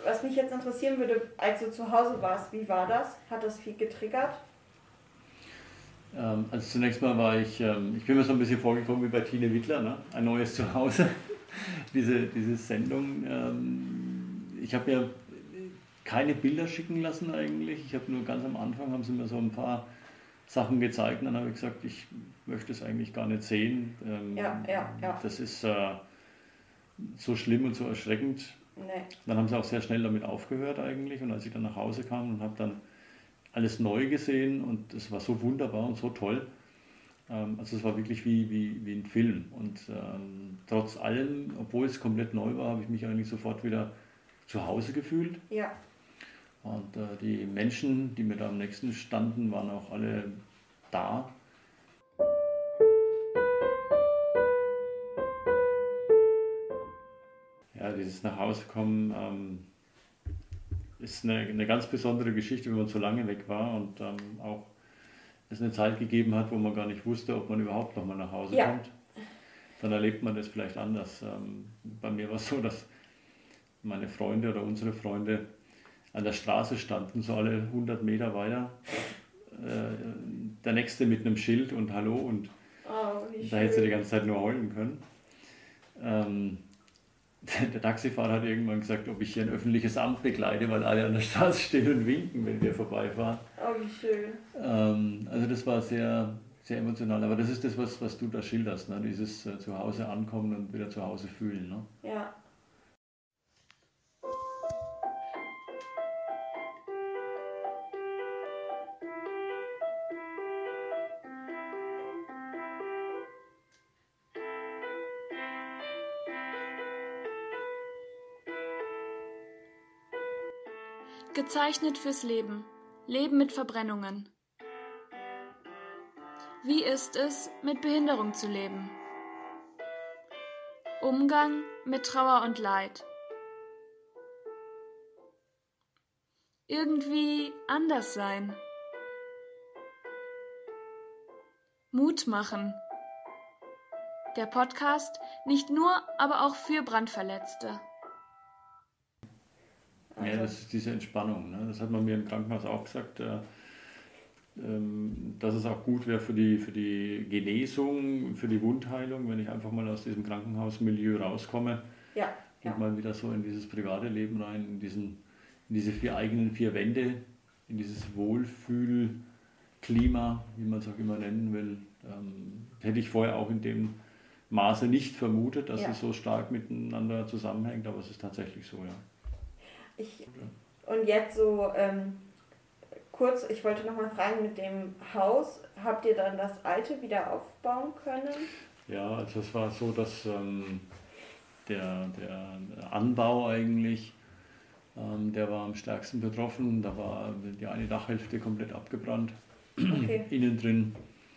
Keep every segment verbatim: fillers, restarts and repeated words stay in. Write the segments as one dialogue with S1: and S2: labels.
S1: was mich jetzt interessieren würde, als du zu Hause warst, wie war das? Hat das viel getriggert?
S2: Ähm, also zunächst mal war ich, ähm, ich bin mir so ein bisschen vorgekommen wie bei Tine Wittler, ne? Ein neues Zuhause, diese, diese Sendung. Ähm, ich habe mir keine Bilder schicken lassen eigentlich. Ich habe nur ganz am Anfang, haben sie mir so ein paar Sachen gezeigt und dann habe ich gesagt, ich möchte es eigentlich gar nicht sehen. Ähm,
S1: Ja, ja, ja.
S2: das ist äh, so schlimm und so erschreckend.
S1: Nee.
S2: Dann haben sie auch sehr schnell damit aufgehört eigentlich und als ich dann nach Hause kam und habe dann alles neu gesehen und es war so wunderbar und so toll. Ähm, also es war wirklich wie, wie, wie ein Film und ähm, trotz allem, obwohl es komplett neu war, habe ich mich eigentlich sofort wieder zu Hause gefühlt.
S1: Ja.
S2: Und äh, die Menschen, die mir da am nächsten standen, waren auch alle da. Ja, dieses Nachhausekommen ähm, ist eine, eine ganz besondere Geschichte, wenn man so lange weg war und ähm, auch es eine Zeit gegeben hat, wo man gar nicht wusste, ob man überhaupt noch mal nach Hause
S1: Ja.
S2: kommt. Dann erlebt man das vielleicht anders. Ähm, bei mir war es so, dass meine Freunde oder unsere Freunde an der Straße standen, so alle hundert Meter weiter. Äh, der nächste mit einem Schild und Hallo und
S1: Oh, wie
S2: da hätte sie die
S1: schön.
S2: ganze Zeit nur heulen können. Ähm, der Taxifahrer hat irgendwann gesagt, ob ich hier ein öffentliches Amt begleite, weil alle an der Straße stehen und winken, wenn wir vorbeifahren.
S1: Oh, wie schön.
S2: Ähm, also das war sehr, sehr emotional. Aber das ist das, was, was du da schilderst, ne? Dieses äh, zu Hause ankommen und wieder zu Hause fühlen. Ne?
S1: Ja.
S3: Gezeichnet fürs Leben. Leben mit Verbrennungen. Wie ist es, mit Behinderung zu leben? Umgang mit Trauer und Leid. Irgendwie anders sein. Mut machen. Der Podcast nicht nur, aber auch für Brandverletzte.
S1: Also.
S2: Ja, das ist diese Entspannung. Ne? Das hat man mir im Krankenhaus auch gesagt, äh, ähm, dass es auch gut wäre für die, für die Genesung, für die Wundheilung, wenn ich einfach mal aus diesem Krankenhausmilieu rauskomme
S1: Ja.
S2: und
S1: Ja.
S2: mal wieder so in dieses private Leben rein, in, diesen, in diese vier eigenen vier Wände, in dieses Wohlfühlklima, wie man es auch immer nennen will. Ähm, hätte ich vorher auch in dem Maße nicht vermutet, dass
S1: Ja.
S2: es so stark miteinander zusammenhängt, aber es ist tatsächlich so, ja.
S1: Ich, und jetzt so ähm, kurz, ich wollte noch mal fragen, mit dem Haus, habt ihr dann das alte wieder aufbauen können?
S2: Ja, also es war so, dass ähm, der, der Anbau eigentlich, ähm, der war am stärksten betroffen. Da war die eine Dachhälfte komplett abgebrannt,
S1: Okay.
S2: innen drin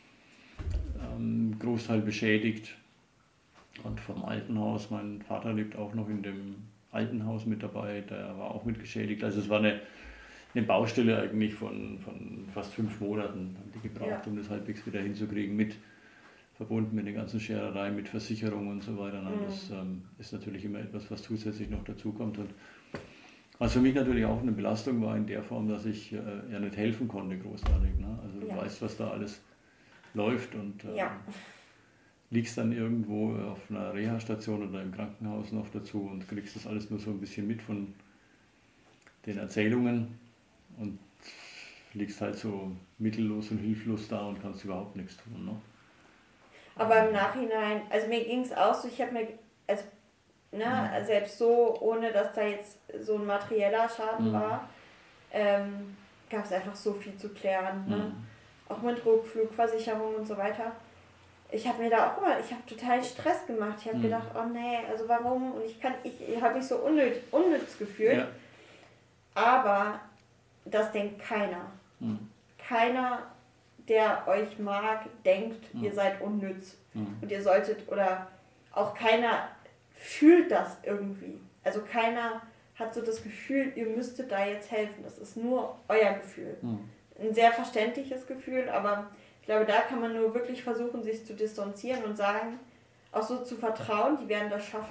S2: ähm, Großteil beschädigt. Und vom alten Haus, mein Vater lebt auch noch in dem alten Haus mit dabei, der war auch mit geschädigt. Also es war eine, eine Baustelle eigentlich von, von fast fünf Monaten, haben die gebraucht,
S1: Ja.
S2: um das halbwegs wieder hinzukriegen, mit verbunden mit den ganzen Scherereien, mit Versicherung und so weiter.
S1: Mhm.
S2: Das ähm, ist natürlich immer etwas, was zusätzlich noch dazukommt. Und was für mich natürlich auch eine Belastung war in der Form, dass ich äh, ja nicht helfen konnte, großartig. Ne? Also du
S1: Ja.
S2: weißt, was da alles läuft und äh,
S1: Ja.
S2: liegst dann irgendwo auf einer Reha-Station oder im Krankenhaus noch dazu und kriegst das alles nur so ein bisschen mit von den Erzählungen und liegst halt so mittellos und hilflos da und kannst überhaupt nichts tun. Ne?
S1: Aber im Nachhinein, also mir ging es auch so, ich habe mir, also, ne,
S2: Mhm.
S1: selbst so, ohne dass da jetzt so ein materieller Schaden
S2: Mhm.
S1: war, ähm, gab es einfach so viel zu klären. Ne?
S2: Mhm.
S1: Auch mit Rückflugversicherung und so weiter. Ich habe mir da auch immer, ich habe total Stress gemacht. Ich habe
S2: Mhm.
S1: gedacht, oh nee, also warum? Und ich kann, ich, ich habe mich so unnütz, unnütz gefühlt.
S2: Ja.
S1: Aber das denkt keiner.
S2: Mhm.
S1: Keiner, der euch mag, denkt,
S2: Mhm.
S1: ihr seid unnütz.
S2: Mhm.
S1: Und ihr solltet, oder auch keiner fühlt das irgendwie. Also keiner hat so das Gefühl, ihr müsstet da jetzt helfen. Das ist nur euer Gefühl.
S2: Mhm.
S1: Ein sehr verständliches Gefühl, aber ich glaube, da kann man nur wirklich versuchen, sich zu distanzieren und sagen, auch so zu vertrauen, die werden das schaffen.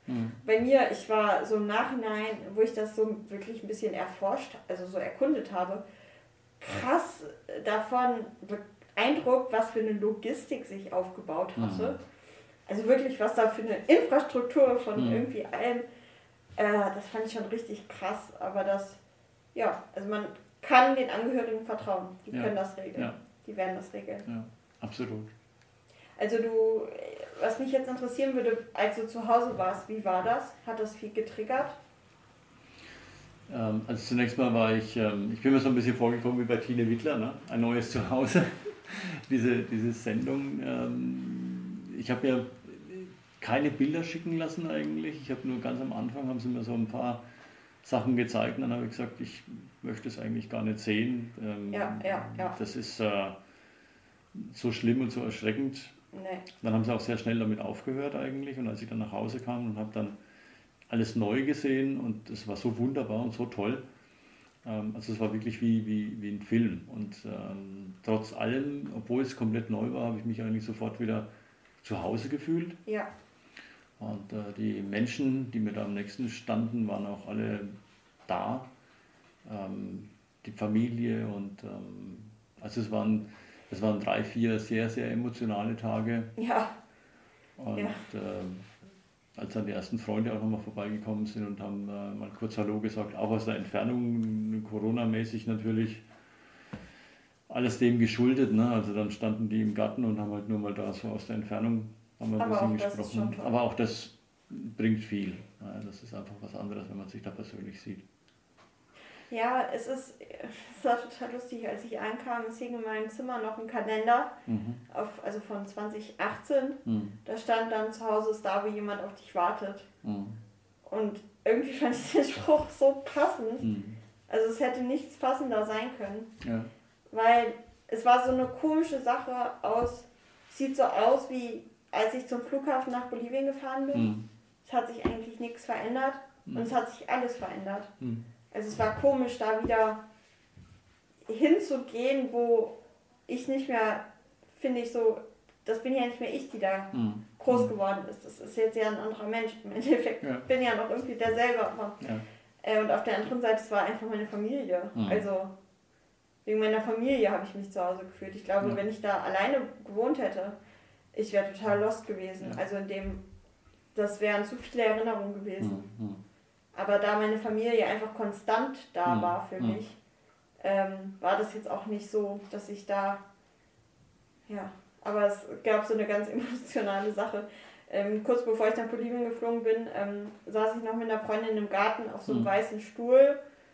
S2: Mhm.
S1: Bei mir, ich war so im Nachhinein, wo ich das so wirklich ein bisschen erforscht, also so erkundet habe, krass davon beeindruckt, was für eine Logistik sich aufgebaut hatte.
S2: Mhm.
S1: Also wirklich, was da für eine Infrastruktur von
S2: Mhm.
S1: irgendwie allem, äh, das fand ich schon richtig krass. Aber das, ja, also man kann den Angehörigen vertrauen. Die
S2: Ja.
S1: können das regeln.
S2: Ja.
S1: Die werden das regeln.
S2: Ja, absolut.
S1: Also du, was mich jetzt interessieren würde, als du zu Hause warst, wie war das? Hat das viel getriggert?
S2: Ähm, also zunächst mal war ich, ähm, ich bin mir so ein bisschen vorgekommen wie bei Tine Wittler, ne? Ein neues Zuhause. diese, diese Sendung. Ähm, ich habe mir keine Bilder schicken lassen eigentlich. Ich habe nur ganz am Anfang, haben sie mir so ein paar Sachen gezeigt und dann habe ich gesagt, ich möchte es eigentlich gar nicht sehen. Ähm,
S1: Ja, ja, ja.
S2: Das ist äh, so schlimm und so erschreckend.
S1: Nee.
S2: Dann haben sie auch sehr schnell damit aufgehört eigentlich und als ich dann nach Hause kam und habe dann alles neu gesehen und es war so wunderbar und so toll. Ähm, also es war wirklich wie, wie, wie ein Film und ähm, trotz allem, obwohl es komplett neu war, habe ich mich eigentlich sofort wieder zu Hause gefühlt.
S1: Ja.
S2: Und äh, die Menschen, die mir da am nächsten standen, waren auch alle da. Ähm, die Familie und ähm, also es waren, es waren drei, vier sehr, sehr emotionale Tage.
S1: Ja.
S2: Und
S1: Ja.
S2: ähm, als dann die ersten Freunde auch nochmal vorbeigekommen sind und haben äh, mal kurz Hallo gesagt, auch aus der Entfernung, Corona-mäßig natürlich, alles dem geschuldet. Ne? Also dann standen die im Garten und haben halt nur mal da so aus der Entfernung haben wir ein
S1: Aber
S2: bisschen
S1: auch das ist schon
S2: gesprochen.
S1: toll.
S2: Aber auch das bringt viel. Ja, das ist einfach was anderes, wenn man sich da persönlich sieht.
S1: Ja, es ist, es war total lustig, als ich ankam, es hing in meinem Zimmer noch ein Kalender,
S2: Mhm.
S1: auf, also von zwanzig achtzehn.
S2: Mhm.
S1: Da stand dann, zu Hause ist da, wo jemand auf dich wartet.
S2: Mhm.
S1: Und irgendwie fand ich den Spruch so passend.
S2: Mhm.
S1: Also es hätte nichts passender sein können.
S2: Ja.
S1: Weil es war so eine komische Sache aus, sieht so aus wie als ich zum Flughafen nach Bolivien gefahren bin.
S2: Mhm.
S1: Es hat sich eigentlich nichts verändert und es hat sich alles verändert.
S2: Mhm.
S1: Also es war komisch, da wieder hinzugehen, wo ich nicht mehr, finde ich so, das bin ja nicht mehr ich, die da
S2: Mhm.
S1: groß geworden ist. Das ist jetzt ja ein anderer Mensch. Im Endeffekt
S2: Ja.
S1: bin ja noch irgendwie derselbe. Aber,
S2: Ja.
S1: äh, und auf der anderen Seite, es war einfach meine Familie.
S2: Mhm.
S1: Also wegen meiner Familie habe ich mich zu Hause gefühlt. Ich glaube,
S2: Ja.
S1: wenn ich da alleine gewohnt hätte, ich wäre total lost gewesen.
S2: Ja.
S1: Also in dem, das wären zu viele Erinnerungen gewesen.
S2: Mhm.
S1: Aber da meine Familie einfach konstant da
S2: Mhm.
S1: war für
S2: Mhm.
S1: mich, ähm, war das jetzt auch nicht so, dass ich da, ja, aber es gab so eine ganz emotionale Sache. Ähm, kurz bevor ich nach Bolivien geflogen bin, ähm, saß ich noch mit einer Freundin im Garten auf so einem
S2: Mhm.
S1: weißen Stuhl.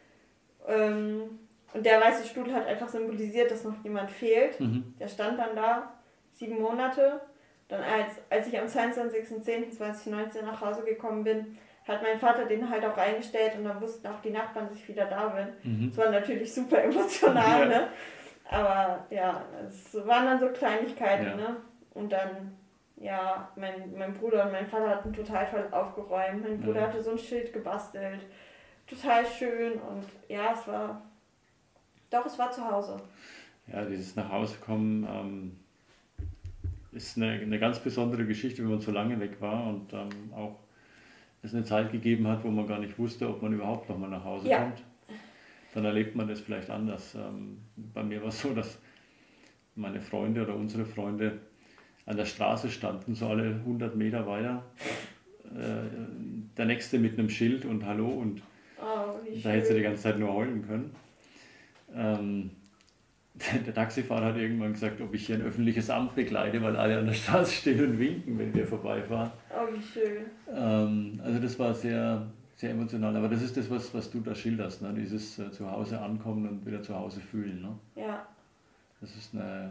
S1: Ähm, und der weiße Stuhl hat einfach symbolisiert, dass noch jemand fehlt.
S2: Mhm.
S1: Der stand dann da, sieben Monate. Dann als, als ich am zweiundzwanzigsten zehnten zweitausendneunzehn nach Hause gekommen bin, hat mein Vater den halt auch reingestellt und dann wussten auch die Nachbarn, dass ich wieder da bin.
S2: Mhm.
S1: Das war natürlich super emotional,
S2: Ja.
S1: ne? Aber ja, es waren dann so Kleinigkeiten,
S2: Ja.
S1: ne? Und dann, ja, mein, mein Bruder und mein Vater hatten total toll aufgeräumt. Mein Bruder
S2: Ja.
S1: hatte so ein Schild gebastelt. Total schön und ja, es war, doch, es war zu Hause.
S2: Ja, dieses Nachhausekommen ähm, ist eine, eine ganz besondere Geschichte, wenn man so lange weg war und ähm, auch es eine Zeit gegeben hat, wo man gar nicht wusste, ob man überhaupt nochmal nach Hause
S1: Ja.
S2: kommt. Dann erlebt man das vielleicht anders. Ähm, bei mir war es so, dass meine Freunde oder unsere Freunde an der Straße standen, so alle hundert Meter weiter. Äh, der nächste mit einem Schild und Hallo und
S1: Oh, wie
S2: da hätte sie die
S1: schön.
S2: ganze Zeit nur heulen können. Ähm, der Taxifahrer hat irgendwann gesagt, ob ich hier ein öffentliches Amt begleite, weil alle an der Straße stehen und winken, wenn wir vorbeifahren.
S1: Oh, wie schön.
S2: Ähm, also das war sehr, sehr emotional. Aber das ist das, was, was du da schilderst, ne? Dieses äh, zu Hause ankommen und wieder zu Hause fühlen. Ne?
S1: Ja,
S2: Das ist eine,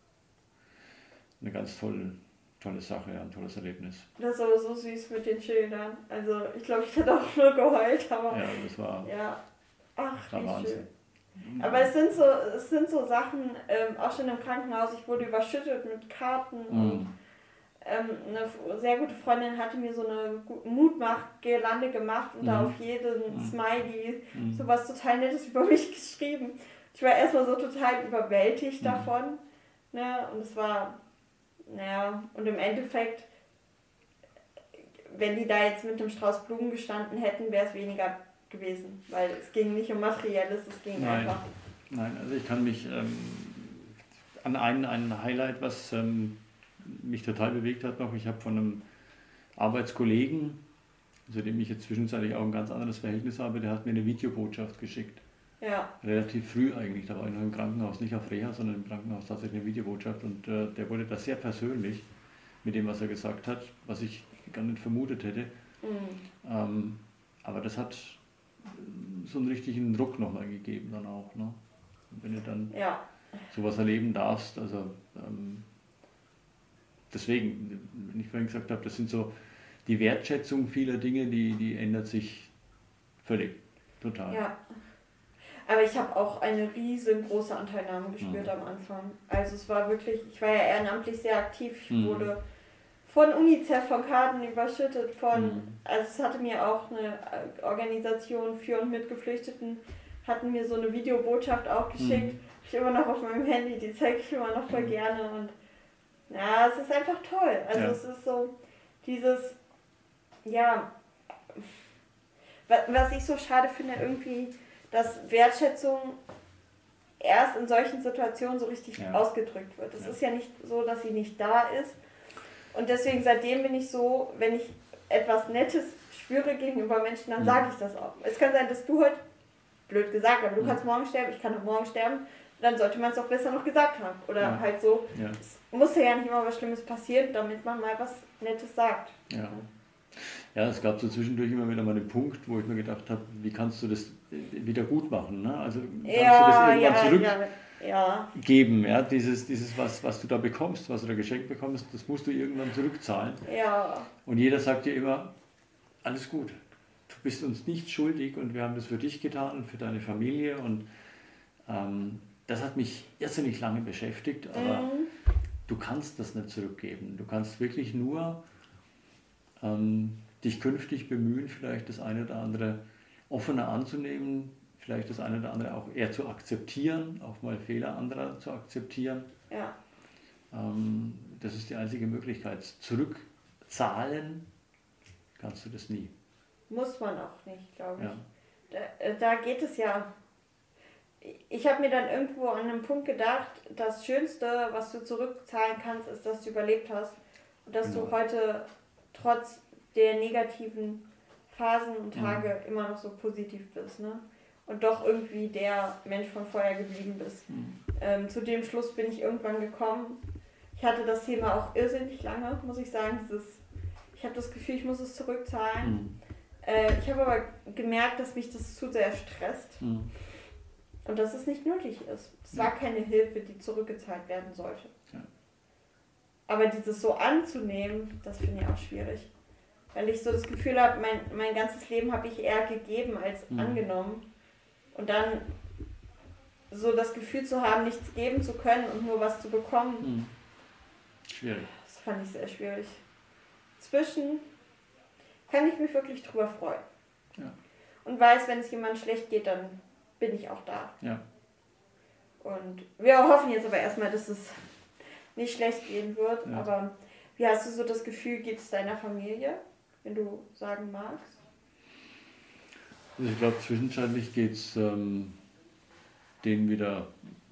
S2: eine ganz tolle, tolle Sache, ja, ein tolles Erlebnis.
S1: das ist aber so süß mit den Schildern. Also, ich glaube, ich hätte auch nur geheult, aber
S2: Ja, das war,
S1: ja. Ach,
S2: das war
S1: wie
S2: Wahnsinn.
S1: schön. Aber es sind so, es sind so Sachen, ähm, auch schon im Krankenhaus, ich wurde überschüttet mit Karten und
S2: Mhm.
S1: ähm, eine sehr gute Freundin hatte mir so eine Gu- Mutmach-Girlande gemacht und da
S2: Mhm.
S1: auf jeden
S2: Mhm.
S1: Smiley
S2: Mhm.
S1: so was total Nettes über mich geschrieben. Ich war erstmal so total überwältigt
S2: Mhm.
S1: davon, ne, und es war, naja, und im Endeffekt wenn die da jetzt mit einem Strauß Blumen gestanden hätten, wäre es weniger gewesen, weil es ging nicht um Materielles, es ging
S2: Nein.
S1: einfach.
S2: Nein, also ich kann mich ähm, an ein, ein Highlight, was ähm, mich total bewegt hat noch, ich habe von einem Arbeitskollegen, zu dem ich jetzt zwischenzeitlich auch ein ganz anderes Verhältnis habe, der hat mir eine Videobotschaft geschickt.
S1: Ja.
S2: Relativ früh eigentlich, da war ich noch im Krankenhaus, nicht auf Reha, sondern im Krankenhaus tatsächlich eine Videobotschaft und äh, der wurde da sehr persönlich mit dem, was er gesagt hat, was ich gar nicht vermutet hätte.
S1: Mhm.
S2: Ähm, aber das hat so einen richtigen Druck nochmal gegeben dann auch. Ne? Wenn du dann
S1: Ja.
S2: sowas erleben darfst, also ähm, deswegen, wenn ich vorhin gesagt habe, das sind so die Wertschätzung vieler Dinge, die, die ändert sich völlig, total.
S1: Ja. Aber ich habe auch eine riesengroße Anteilnahme gespürt
S2: Mhm.
S1: am Anfang. Also es war wirklich, ich war ja ehrenamtlich sehr aktiv. Ich
S2: Mhm.
S1: wurde von UNICEF, von Karten überschüttet, von,
S2: Mhm.
S1: also es hatte mir auch eine Organisation für und mit Geflüchteten, hatten mir so eine Videobotschaft auch geschickt.
S2: Mhm.
S1: Ich immer noch auf meinem Handy, die zeige ich immer noch voll
S2: Mhm.
S1: gerne und ja, es ist einfach toll. Also
S2: Ja.
S1: es ist so dieses, ja, wa- was ich so schade finde, irgendwie, dass Wertschätzung erst in solchen Situationen so richtig
S2: Ja.
S1: ausgedrückt wird. Es
S2: Ja.
S1: ist ja nicht so, dass sie nicht da ist. Und deswegen seitdem bin ich so, wenn ich etwas Nettes spüre gegenüber Menschen, dann
S2: Mhm.
S1: sage ich das auch. Es kann sein, dass du heute, blöd gesagt, aber du
S2: Mhm.
S1: kannst morgen sterben, ich kann auch morgen sterben. Dann sollte man es doch besser noch gesagt haben. Oder
S2: Ja.
S1: halt so.
S2: Ja.
S1: Es muss ja nicht immer was Schlimmes passieren, damit man mal was Nettes sagt.
S2: Ja. Ja, es gab so zwischendurch immer wieder mal einen Punkt, wo ich mir gedacht habe, wie kannst du das wieder gut machen? Ne? Also kannst du das
S1: Ja,
S2: irgendwann
S1: ja, ja,
S2: zurückgeben,
S1: ja,
S2: ja? Dieses, dieses was, was du da bekommst, was du da geschenkt bekommst, das musst du irgendwann zurückzahlen.
S1: ja,
S2: Und jeder sagt dir immer, alles gut, du bist uns nicht schuldig und wir haben das für dich getan und für deine Familie. Und ähm, das hat mich irrsinnig lange beschäftigt, aber
S1: mhm.
S2: du kannst das nicht zurückgeben. Du kannst wirklich nur ähm, dich künftig bemühen, vielleicht das eine oder andere offener anzunehmen, vielleicht das eine oder andere auch eher zu akzeptieren, auch mal Fehler anderer zu akzeptieren.
S1: Ja.
S2: Ähm, das ist die einzige Möglichkeit. Zurückzahlen kannst du das nie.
S1: Muss man auch nicht, glaube ich.
S2: Ja.
S1: Da, äh, da geht es ja. Ich habe mir dann irgendwo an einem Punkt gedacht, das Schönste, was du zurückzahlen kannst, ist, dass du überlebt hast. Und dass
S2: Genau.
S1: du heute trotz der negativen Phasen und Tage
S2: Mhm.
S1: immer noch so positiv bist. Ne? Und doch irgendwie der Mensch von vorher geblieben bist.
S2: Mhm.
S1: Ähm, zu dem Schluss bin ich irgendwann gekommen. Ich hatte das Thema auch irrsinnig lange, muss ich sagen. Dieses, ich habe das Gefühl, ich muss es zurückzahlen.
S2: Mhm.
S1: Äh, ich habe aber gemerkt, dass mich das zu sehr stresst
S2: Mhm.
S1: und dass es nicht nötig ist. Es
S2: Ja.
S1: war keine Hilfe, die zurückgezahlt werden sollte.
S2: Ja.
S1: Aber dieses so anzunehmen, das finde ich auch schwierig. Weil ich so das Gefühl habe, mein, mein ganzes Leben habe ich eher gegeben als
S2: Mhm.
S1: angenommen. Und dann so das Gefühl zu haben, nichts geben zu können und nur was zu bekommen,
S2: Mhm. Schwierig.
S1: das fand ich sehr schwierig. Zwischen kann ich mich wirklich drüber freuen.
S2: Ja.
S1: Und weiß, wenn es jemandem schlecht geht, dann bin ich auch da.
S2: Ja.
S1: Und wir hoffen jetzt aber erstmal, dass es nicht schlecht gehen wird.
S2: Ja.
S1: Aber wie hast du so das Gefühl, geht es deiner Familie, wenn du sagen magst?
S2: Also ich glaube, zwischenzeitlich geht es ähm, denen wieder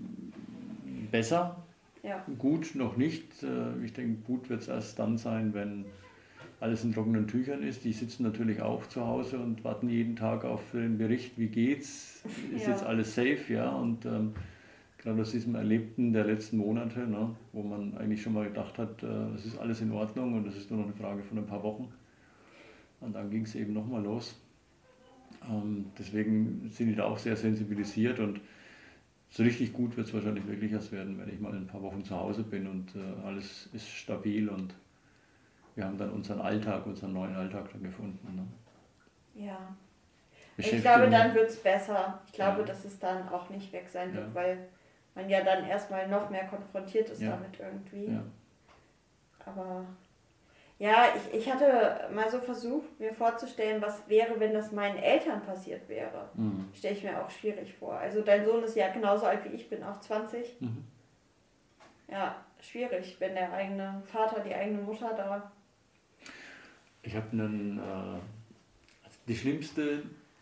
S2: besser.
S1: Ja.
S2: Gut noch nicht. Äh, Ich denke, gut wird es erst dann sein, wenn alles in trockenen Tüchern ist. Die sitzen natürlich auch zu Hause und warten jeden Tag auf den Bericht, wie geht's, ist
S1: Ja.
S2: jetzt alles safe, ja. Und ähm, gerade aus diesem Erlebten der letzten Monate, ne, wo man eigentlich schon mal gedacht hat, äh, es ist alles in Ordnung und es ist nur noch eine Frage von ein paar Wochen. Und dann ging es eben nochmal los. Ähm, deswegen sind die da auch sehr sensibilisiert und so richtig gut wird es wahrscheinlich wirklich erst werden, wenn ich mal ein paar Wochen zu Hause bin und äh, alles ist stabil und wir haben dann unseren Alltag, unseren neuen Alltag dann gefunden. Ne?
S1: Ja. Ich glaube,
S2: Beschäftigung-
S1: dann wird es besser. Ich glaube,
S2: Ja.
S1: dass es dann auch nicht weg sein wird,
S2: Ja.
S1: weil man ja dann erstmal noch mehr konfrontiert ist
S2: Ja.
S1: damit irgendwie.
S2: Ja.
S1: Aber ja, ich, ich hatte mal so versucht, mir vorzustellen, was wäre, wenn das meinen Eltern passiert wäre.
S2: Mhm.
S1: Stelle ich mir auch schwierig vor. Also dein Sohn ist ja genauso alt wie ich bin, auch zwanzig.
S2: Mhm.
S1: Ja, schwierig, wenn der eigene Vater, die eigene Mutter da...
S2: Ich habe einen, äh, also die schlimmste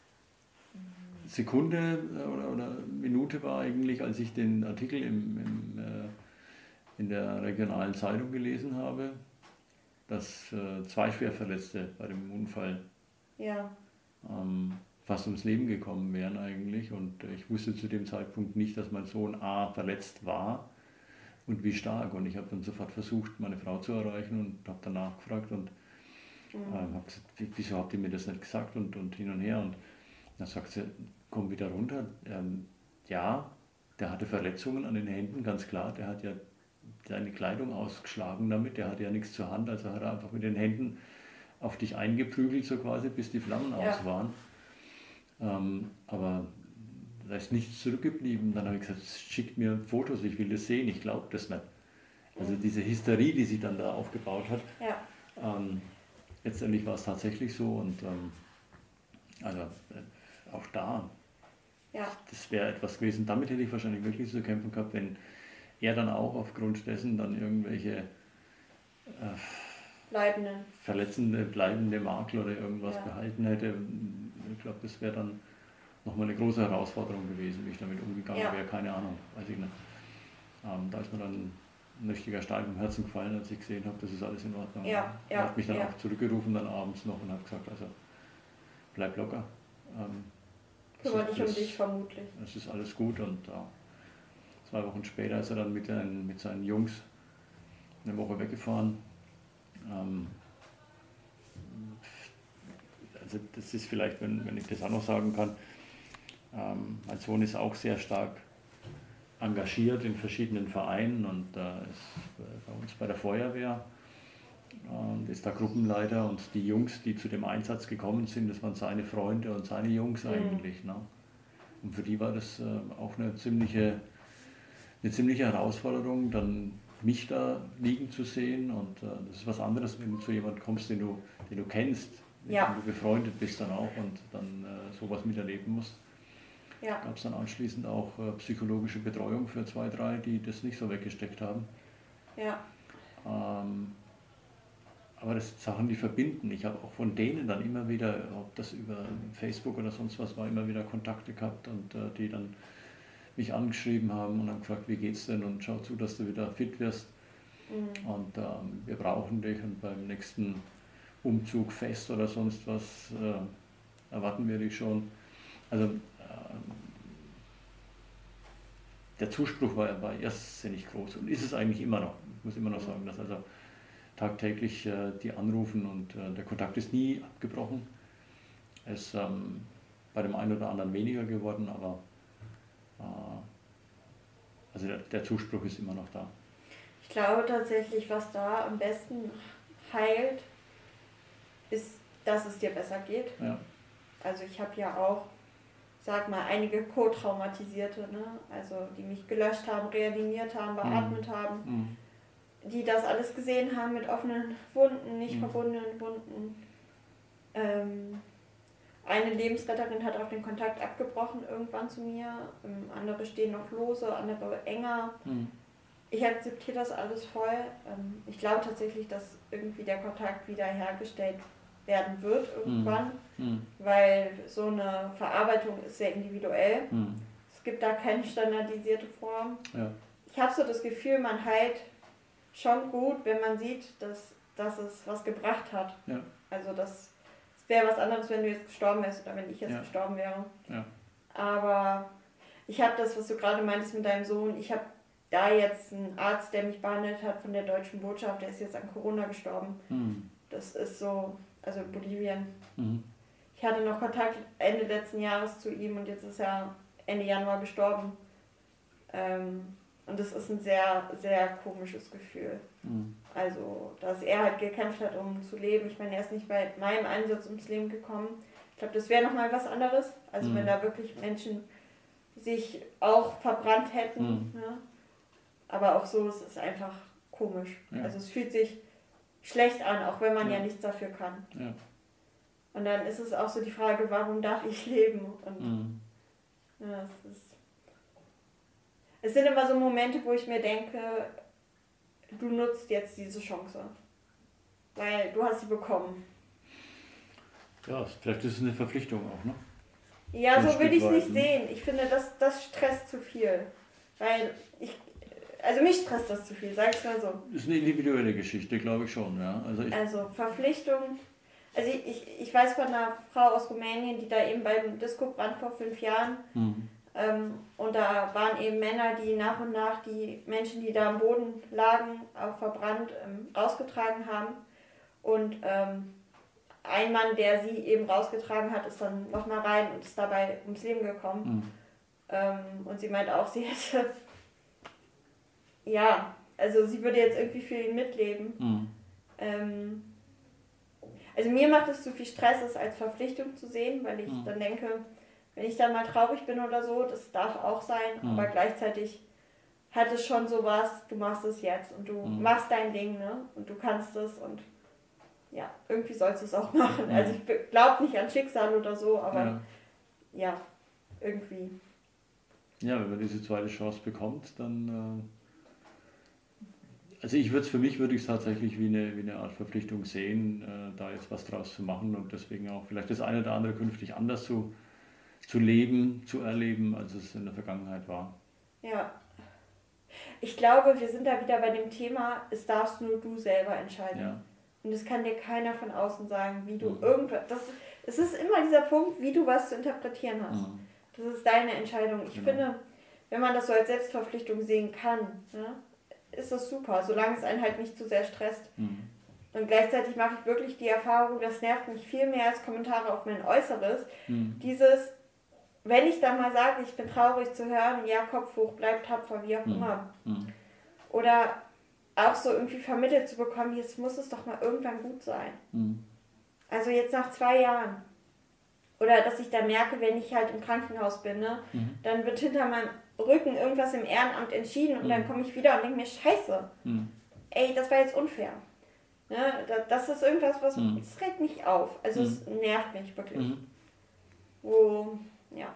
S2: Sekunde oder, oder Minute war eigentlich, als ich den Artikel im, im, äh, in der regionalen Zeitung gelesen habe, dass äh, zwei Schwerverletzte bei dem Unfall
S1: Ja.
S2: ähm, fast ums Leben gekommen wären eigentlich. Und äh, ich wusste zu dem Zeitpunkt nicht, dass mein Sohn A verletzt war und wie stark. Und ich habe dann sofort versucht, meine Frau zu erreichen und habe danach gefragt und
S1: Mhm.
S2: ähm, habe gesagt, wieso habt ihr mir das nicht gesagt und, und hin und her. Und dann sagt sie, komm wieder runter. Ähm, ja, der hatte Verletzungen an den Händen, ganz klar. Der hat ja seine Kleidung ausgeschlagen damit, der hatte ja nichts zur Hand, also hat er einfach mit den Händen auf dich eingeprügelt, so quasi, bis die Flammen
S1: Ja.
S2: aus waren. Ähm, aber da ist nichts zurückgeblieben. Dann habe ich gesagt, schickt mir Fotos, ich will das sehen, ich glaube das nicht. Also diese Hysterie, die sich dann da aufgebaut hat,
S1: Ja.
S2: ähm, letztendlich war es tatsächlich so und ähm, also äh, auch da,
S1: Ja.
S2: das wäre etwas gewesen, damit hätte ich wahrscheinlich wirklich zu kämpfen gehabt, wenn er dann auch aufgrund dessen dann irgendwelche äh,
S1: Bleibenden.
S2: verletzende, bleibende Makel oder irgendwas
S1: Ja.
S2: behalten hätte. Ich glaube, das wäre dann nochmal eine große Herausforderung gewesen, wie ich damit umgegangen
S1: Ja.
S2: wäre, keine Ahnung, weiß ich nicht. Ähm, da ist mir dann ein richtiger Stein vom Herzen gefallen, als ich gesehen habe, das ist alles in Ordnung.
S1: Ja,
S2: Er
S1: ja,
S2: hat mich dann
S1: ja.
S2: auch zurückgerufen, dann abends noch und hat gesagt, also bleib locker. Ähm,
S1: Kümmere
S2: das-
S1: dich um
S2: das-
S1: dich vermutlich.
S2: Es ist alles gut und ja, zwei Wochen später ist er dann mit, den, mit seinen Jungs eine Woche weggefahren. Ähm, also das ist vielleicht, wenn, wenn ich das auch noch sagen kann, ähm, mein Sohn ist auch sehr stark engagiert in verschiedenen Vereinen und äh, ist bei uns bei der Feuerwehr und ist da Gruppenleiter und die Jungs, die zu dem Einsatz gekommen sind, das waren seine Freunde und seine Jungs
S1: Mhm.
S2: eigentlich. Ne? Und für die war das äh, auch eine ziemliche, eine ziemliche Herausforderung, dann mich da liegen zu sehen und äh, das ist was anderes, wenn du zu jemandem kommst, den du, den du kennst, mit
S1: Ja.
S2: dem du befreundet bist dann auch und dann äh, sowas miterleben musst.
S1: Ja.
S2: Gab es dann anschließend auch äh, psychologische Betreuung für zwei, drei, die das nicht so weggesteckt haben.
S1: Ja.
S2: Ähm, aber das sind Sachen, die verbinden. Ich habe auch von denen dann immer wieder, ob das über Facebook oder sonst was war, immer wieder Kontakte gehabt und äh, die dann mich angeschrieben haben und haben gefragt, wie geht's denn und schau zu, dass du wieder fit wirst
S1: Mhm.
S2: und ähm, wir brauchen dich und beim nächsten Umzug, Fest oder sonst was äh, erwarten wir dich schon. Also ähm, der Zuspruch war, war irrsinnig groß und ist es eigentlich immer noch. Ich muss immer noch sagen, dass also tagtäglich äh, die anrufen und äh, der Kontakt ist nie abgebrochen. Es ist ähm, bei dem einen oder anderen weniger geworden, aber äh, also der, der Zuspruch ist immer noch da.
S1: Ich glaube tatsächlich, was da am besten heilt, ist, dass es dir besser geht.
S2: Ja.
S1: Also ich habe ja auch, sag mal, einige Co-Traumatisierte, ne? Also die mich gelöscht haben, reanimiert haben, beatmet
S2: Mhm.
S1: haben,
S2: Mhm.
S1: die das alles gesehen haben mit offenen Wunden, nicht
S2: Mhm.
S1: verbundenen Wunden. Ähm, eine Lebensretterin hat auch den Kontakt abgebrochen irgendwann zu mir, ähm, andere stehen noch lose, andere enger.
S2: Mhm.
S1: Ich akzeptiere das alles voll. Ähm, ich glaube tatsächlich, dass irgendwie der Kontakt wieder hergestellt werden wird irgendwann,
S2: Mhm.
S1: weil so eine Verarbeitung ist sehr individuell.
S2: Mhm.
S1: Es gibt da keine standardisierte Form.
S2: Ja.
S1: Ich habe so das Gefühl, man heilt schon gut, wenn man sieht, dass, dass es was gebracht hat.
S2: Ja.
S1: Also das, es wäre was anderes, wenn du jetzt gestorben wärst oder wenn ich jetzt
S2: Ja.
S1: gestorben wäre.
S2: Ja.
S1: Aber ich habe das, was du gerade meintest mit deinem Sohn, ich habe da jetzt einen Arzt, der mich behandelt hat von der Deutschen Botschaft, der ist jetzt an Corona gestorben.
S2: Mhm.
S1: Das ist so, also Bolivien.
S2: Mhm.
S1: Ich hatte noch Kontakt Ende letzten Jahres zu ihm und jetzt ist er Ende Januar gestorben. Ähm, und das ist ein sehr, sehr komisches Gefühl.
S2: Mhm.
S1: Also, dass er halt gekämpft hat, um zu leben. Ich meine, er ist nicht bei meinem Einsatz ums Leben gekommen. Ich glaube, das wäre nochmal was anderes. Also,
S2: Mhm.
S1: wenn da wirklich Menschen sich auch verbrannt hätten.
S2: Mhm.
S1: Ne? Aber auch so, es ist einfach komisch.
S2: Ja.
S1: Also, es fühlt sich schlecht an, auch wenn man ja,
S2: Ja.
S1: nichts dafür kann.
S2: Ja.
S1: Und dann ist es auch so die Frage, warum darf ich leben? Und
S2: Mhm.
S1: ja, es ist. Es sind immer so Momente, wo ich mir denke, du nutzt jetzt diese Chance. Weil du hast sie bekommen.
S2: Ja, vielleicht ist es eine Verpflichtung auch, ne?
S1: Ja,
S2: So ein
S1: so würde ich es
S2: Stück
S1: nicht
S2: weit, ne?
S1: sehen. Ich finde, das, das stresst zu viel. Weil ich, also mich stresst das zu viel, sag ich mal so.
S2: Ist eine individuelle Geschichte, glaube ich schon, ja. Also ich,
S1: Also Verpflichtung. Also ich, ich, ich weiß von einer Frau aus Rumänien, die da eben beim Disco brand vor fünf Jahren.
S2: hm,
S1: Ähm, und da waren eben Männer, die nach und nach die Menschen, die da am Boden lagen, auch verbrannt, ähm, rausgetragen haben. Und ähm, ein Mann, der sie eben rausgetragen hat, ist dann nochmal rein und ist dabei ums Leben gekommen.
S2: hm,
S1: Ähm, und sie meint auch, sie hätte, ja, also sie würde jetzt irgendwie für ihn mitleben.
S2: hm,
S1: Ähm, also mir macht es zu viel Stress, es als Verpflichtung zu sehen, weil ich
S2: hm,
S1: dann denke, wenn ich dann mal traurig bin oder so, das darf auch sein,
S2: hm,
S1: aber gleichzeitig hat es schon sowas, du machst es jetzt und du
S2: hm,
S1: machst dein Ding, ne? Und du kannst es und ja, irgendwie sollst du es auch machen.
S2: hm,
S1: Also ich glaube nicht an Schicksal oder so, aber
S2: ja.
S1: ja, irgendwie.
S2: Ja, wenn man diese zweite Chance bekommt, dann, äh, also ich würde es für mich, würde ich es tatsächlich wie eine, wie eine Art Verpflichtung sehen, äh, da jetzt was draus zu machen und deswegen auch vielleicht das eine oder andere künftig anders zu, zu leben, zu erleben, als es in der Vergangenheit war.
S1: Ja. Ich glaube, wir sind da wieder bei dem Thema, es darfst nur du selber entscheiden.
S2: Ja.
S1: Und es kann dir keiner von außen sagen, wie du
S2: Mhm.
S1: irgendwas. Das, es ist immer dieser Punkt, wie du was zu interpretieren hast.
S2: Mhm.
S1: Das ist deine Entscheidung. Ich
S2: Genau.
S1: finde, wenn man das so als Selbstverpflichtung sehen kann, ne, ist das super, solange es einen halt nicht zu sehr stresst.
S2: Mhm.
S1: Und gleichzeitig mache ich wirklich die Erfahrung, das nervt mich viel mehr als Kommentare auf mein Äußeres.
S2: Mhm.
S1: Dieses, wenn ich dann mal sage, ich bin traurig zu hören, ja, Kopf hoch, bleib tapfer, wie auch
S2: Mhm.
S1: immer.
S2: Mhm.
S1: Oder auch so irgendwie vermittelt zu bekommen, jetzt muss es doch mal irgendwann gut sein.
S2: Mhm.
S1: Also jetzt nach zwei Jahren. Oder dass ich da merke, wenn ich halt im Krankenhaus bin, ne,
S2: Mhm.
S1: dann wird hinter meinem Rücken irgendwas im Ehrenamt entschieden und
S2: Mhm.
S1: dann komme ich wieder und denke mir, scheiße,
S2: Mhm.
S1: ey, das war jetzt unfair. Ne, das ist irgendwas, was,
S2: Mhm.
S1: das regt mich auf. Also
S2: Mhm.
S1: es nervt mich wirklich.
S2: Mhm.
S1: Wo, ja.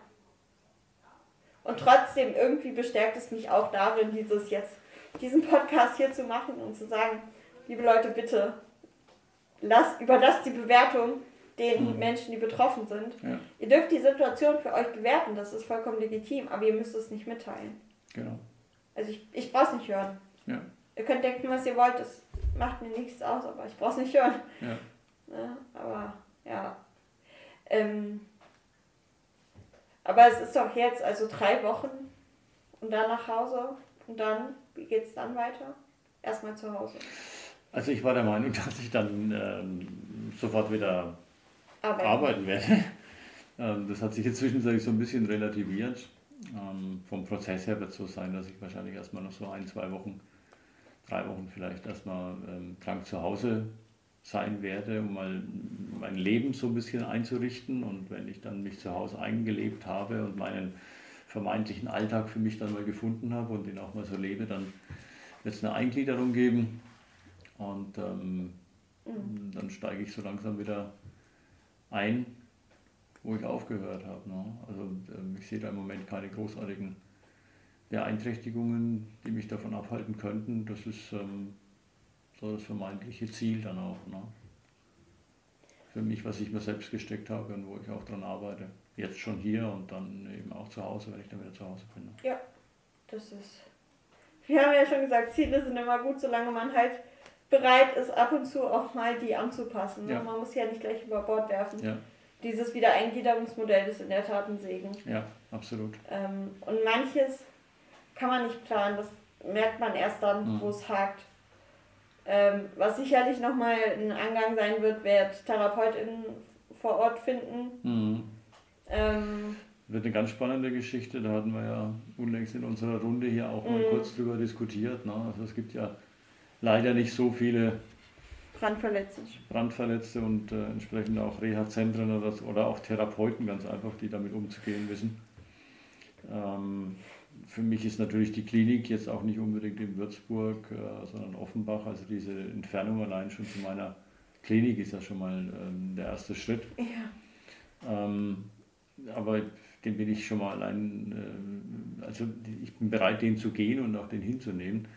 S1: Und trotzdem irgendwie bestärkt es mich auch darin, dieses jetzt, diesen Podcast hier zu machen und zu sagen, liebe Leute, bitte, lasst, überlasst die Bewertung den
S2: Mhm.
S1: Menschen, die betroffen sind.
S2: Ja,
S1: Ihr dürft die Situation für euch bewerten, das ist vollkommen legitim, aber ihr müsst es nicht mitteilen.
S2: genau.
S1: Also ich, ich brauch's nicht hören.
S2: Ja.
S1: Ihr könnt denken, was ihr wollt, das macht mir nichts aus, aber ich brauch's nicht hören.
S2: Ja.
S1: Ne? Aber ja. Ähm, aber es ist doch jetzt also drei Wochen und dann nach Hause und dann, wie geht's dann weiter? Erstmal zu Hause.
S2: Also ich war der Meinung, dass ich dann ähm, sofort wieder
S1: Arbeiten.
S2: arbeiten werde. Ähm, das hat sich jetzt zwischenzeitlich so ein bisschen relativiert. Ähm, vom Prozess her wird es so sein, dass ich wahrscheinlich erstmal noch so ein, zwei Wochen, drei Wochen vielleicht erstmal ähm, krank zu Hause sein werde, um mal mein Leben so ein bisschen einzurichten. Und wenn ich dann mich zu Hause eingelebt habe und meinen vermeintlichen Alltag für mich dann mal gefunden habe und den auch mal so lebe, dann wird es eine Eingliederung geben. Und ähm,
S1: Mhm.
S2: dann steige ich so langsam wieder ein, wo ich aufgehört habe. Ne? Also ähm, ich sehe da im Moment keine großartigen Beeinträchtigungen, die mich davon abhalten könnten. Das ist ähm, so das vermeintliche Ziel dann auch. Ne? Für mich, was ich mir selbst gesteckt habe und wo ich auch dran arbeite. Jetzt schon hier und dann eben auch zu Hause, wenn ich dann wieder zu Hause bin. Ne?
S1: Ja, das ist. Wir haben ja schon gesagt, Ziele sind immer gut, solange man halt bereit ist, ab und zu auch mal die anzupassen. Ne?
S2: Ja.
S1: Man muss ja nicht gleich über Bord werfen.
S2: Ja,
S1: Dieses Wiedereingliederungsmodell ist in der Tat ein Segen.
S2: ja, absolut.
S1: Ähm, und manches kann man nicht planen, das merkt man erst dann,
S2: Mhm.
S1: wo es hakt. Ähm, was sicherlich nochmal ein Angang sein wird, wird TherapeutInnen vor Ort finden.
S2: Mhm.
S1: Ähm,
S2: Wird eine ganz spannende Geschichte, da hatten wir ja unlängst in unserer Runde hier auch mal
S1: Mhm.
S2: kurz drüber diskutiert. Ne? Also es gibt ja leider nicht so viele
S1: Brandverletzte.
S2: Brandverletzte und äh, entsprechend auch Reha-Zentren oder, oder auch Therapeuten ganz einfach, die damit umzugehen wissen. Ähm, für mich ist natürlich die Klinik jetzt auch nicht unbedingt in Würzburg, äh, sondern Offenbach. Also diese Entfernung allein schon zu meiner Klinik ist ja schon mal ähm, der erste Schritt.
S1: Ja.
S2: Ähm, aber den bin ich schon mal allein, äh, also ich bin bereit, den zu gehen und auch den hinzunehmen.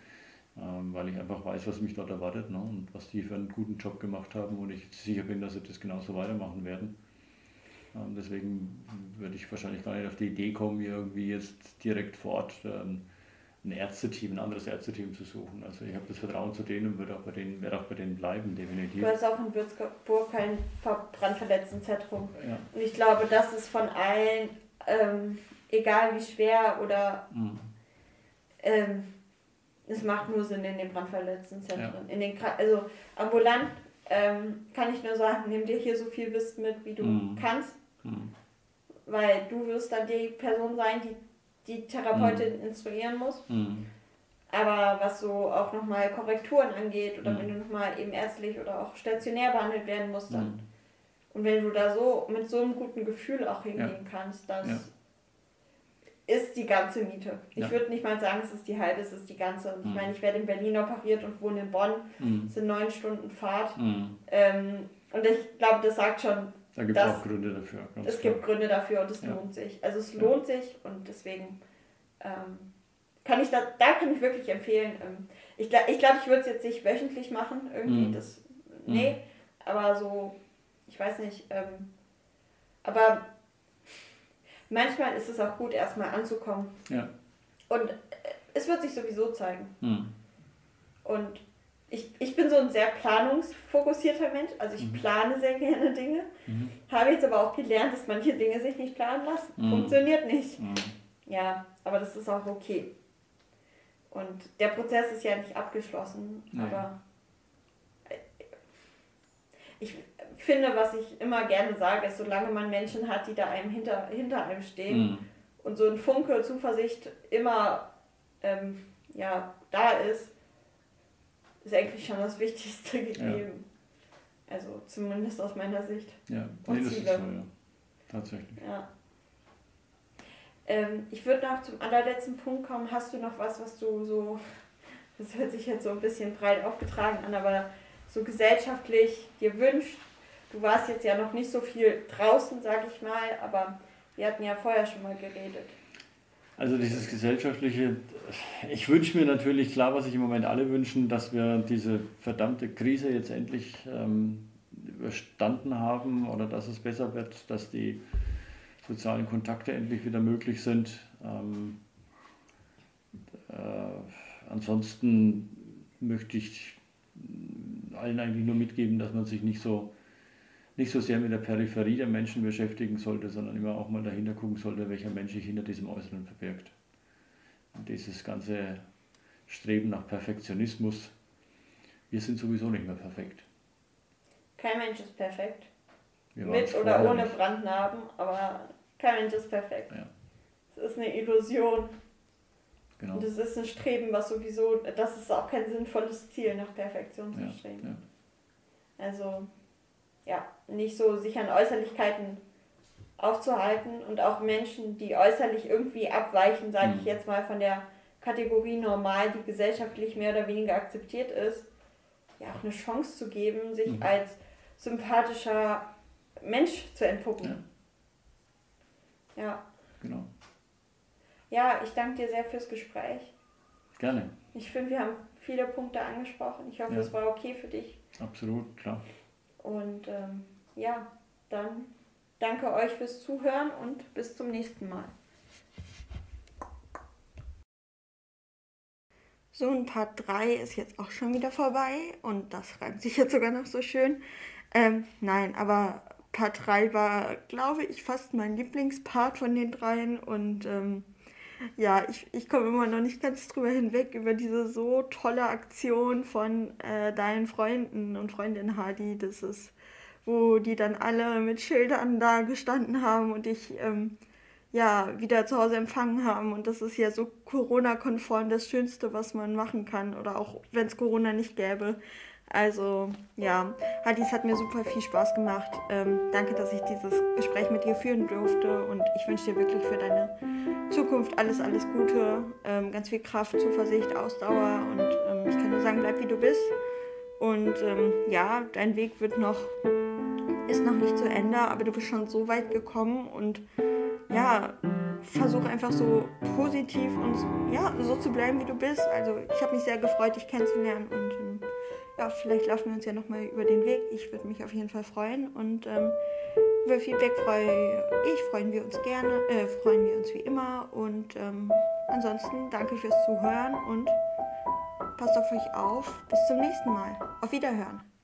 S2: ähm, weil ich einfach weiß, was mich dort erwartet, ne? Und was die für einen guten Job gemacht haben und ich sicher bin, dass sie das genauso weitermachen werden. Ähm, deswegen würde ich wahrscheinlich gar nicht auf die Idee kommen, mir irgendwie jetzt direkt vor Ort ähm, ein Ärzteteam, ein anderes Ärzteteam zu suchen. Also ich habe das Vertrauen zu denen und würde auch bei denen, werde auch bei denen bleiben, definitiv.
S1: Du hast auch in Würzburg kein Brandverletztenzentrum.
S2: Ja.
S1: Und ich glaube, das ist von allen, ähm, egal wie schwer oder
S2: Mhm.
S1: ähm, es macht nur Sinn in den Brandverletzenzentren.
S2: Ja.
S1: In den, also ambulant ähm, kann ich nur sagen, nimm dir hier so viel Wissen mit, wie du
S2: Mhm.
S1: kannst,
S2: Mhm.
S1: weil du wirst dann die Person sein, die die Therapeutin instruieren muss.
S2: Mhm.
S1: Aber was so auch nochmal Korrekturen angeht oder
S2: Mhm.
S1: wenn du nochmal eben ärztlich oder auch stationär behandelt werden musst, dann
S2: Mhm.
S1: und wenn du da so mit so einem guten Gefühl auch hingehen
S2: Ja.
S1: kannst, das
S2: Ja.
S1: ist die ganze Miete. Ich
S2: Ja.
S1: würde nicht mal sagen, es ist die halbe, es ist die ganze. Und ich
S2: Mhm.
S1: meine, ich werde in Berlin operiert und wohne in Bonn.
S2: Mhm.
S1: Das sind neun Stunden Fahrt.
S2: Mhm.
S1: Ähm, und ich glaube, das sagt schon,
S2: Da gibt es
S1: dass
S2: auch Gründe dafür. Ganz
S1: es
S2: klar.
S1: gibt Gründe dafür und es
S2: Ja.
S1: lohnt sich. Also es
S2: Ja.
S1: lohnt sich und deswegen ähm, kann ich da, da kann ich wirklich empfehlen. Ähm, ich glaube, ich, glaub, ich würde es jetzt nicht wöchentlich machen, irgendwie.
S2: Mhm.
S1: Das, nee, aber so, ich weiß nicht. Ähm, aber manchmal ist es auch gut, erstmal anzukommen.
S2: Ja.
S1: Und äh, es wird sich sowieso zeigen.
S2: Mhm.
S1: Und ich, ich bin so ein sehr planungsfokussierter Mensch. Also ich
S2: Mhm.
S1: plane sehr gerne Dinge.
S2: Mhm.
S1: Habe jetzt aber auch gelernt, dass manche Dinge sich nicht planen lassen.
S2: Mhm.
S1: Funktioniert nicht.
S2: Mhm.
S1: Ja, aber das ist auch okay. Und der Prozess ist ja nicht abgeschlossen.
S2: Nee.
S1: Aber ich finde, was ich immer gerne sage, ist, solange man Menschen hat, die da einem hinter, hinter einem stehen
S2: Mhm.
S1: und so ein Funke Zuversicht immer ähm, ja, da ist, ist eigentlich schon das Wichtigste gegeben. Ja. Also zumindest aus meiner Sicht.
S2: Ja,
S1: Und
S2: nee, das ist
S1: Ziele.
S2: so, ja. Tatsächlich.
S1: Ja. Ähm, ich würde noch zum allerletzten Punkt kommen. Hast du noch was, was du so, das hört sich jetzt so ein bisschen breit aufgetragen an, aber so gesellschaftlich dir wünscht? Du warst jetzt ja noch nicht so viel draußen, sag ich mal, aber wir hatten ja vorher schon mal geredet.
S2: Also dieses gesellschaftliche, ich wünsche mir natürlich, klar, was sich im Moment alle wünschen, dass wir diese verdammte Krise jetzt endlich ähm, überstanden haben oder dass es besser wird, dass die sozialen Kontakte endlich wieder möglich sind. Ähm, äh, ansonsten möchte ich allen eigentlich nur mitgeben, dass man sich nicht so nicht so sehr mit der Peripherie der Menschen beschäftigen sollte, sondern immer auch mal dahinter gucken sollte, welcher Mensch sich hinter diesem Äußeren verbirgt. Und dieses ganze Streben nach Perfektionismus, wir sind sowieso nicht mehr perfekt.
S1: Kein Mensch ist perfekt.
S2: Wir waren
S1: Mit
S2: es
S1: oder
S2: vorher
S1: ohne
S2: nicht.
S1: Brandnarben, aber kein Mensch ist perfekt.
S2: Ja.
S1: Es ist eine Illusion.
S2: Genau.
S1: Und es ist ein Streben, was sowieso, das ist auch kein sinnvolles Ziel, nach Perfektion zu
S2: Ja,
S1: streben.
S2: ja.
S1: Also, ja, nicht so sich an Äußerlichkeiten aufzuhalten und auch Menschen, die äußerlich irgendwie abweichen, sage
S2: Mhm.
S1: ich jetzt mal von der Kategorie normal, die gesellschaftlich mehr oder weniger akzeptiert ist, ja auch eine Chance zu geben, sich
S2: Mhm.
S1: als sympathischer Mensch zu entpuppen. Ja. ja.
S2: Genau.
S1: Ja, ich danke dir sehr fürs Gespräch.
S2: Gerne.
S1: Ich finde, wir haben viele Punkte angesprochen. Ich hoffe,
S2: Ja.
S1: es war okay für dich.
S2: Absolut, klar.
S1: Und ähm, ja, dann danke euch fürs Zuhören und bis zum nächsten Mal. So, und Part drei ist jetzt auch schon wieder vorbei und das reimt sich jetzt sogar noch so schön. Ähm, nein, aber Part drei war, glaube ich, fast mein Lieblingspart von den dreien und ähm, ja, ich, ich komme immer noch nicht ganz drüber hinweg über diese so tolle Aktion von äh, deinen Freunden und Freundinnen, Hadi. Das ist, wo die dann alle mit Schildern da gestanden haben und dich ähm, ja, wieder zu Hause empfangen haben. Und das ist ja so Corona-konform das Schönste, was man machen kann. Oder auch wenn es Corona nicht gäbe. Also ja, Hadi, es hat mir super viel Spaß gemacht. Ähm, danke, dass ich dieses Gespräch mit dir führen durfte. Und ich wünsche dir wirklich für deine Zukunft alles, alles Gute. Ähm, ganz viel Kraft, Zuversicht, Ausdauer. Und ähm, ich kann nur sagen, bleib wie du bist. Und ähm, ja, dein Weg wird noch, ist noch nicht zu Ende, aber du bist schon so weit gekommen und ja, versuch einfach so positiv und ja, so zu bleiben, wie du bist. Also ich habe mich sehr gefreut, dich kennenzulernen und ähm, ja, vielleicht laufen wir uns ja nochmal über den Weg. Ich würde mich auf jeden Fall freuen und ähm, über Feedback freue ich, freuen wir uns gerne, äh, freuen wir uns wie immer und ähm, ansonsten danke fürs Zuhören und passt auf euch auf. Bis zum nächsten Mal. Auf Wiederhören.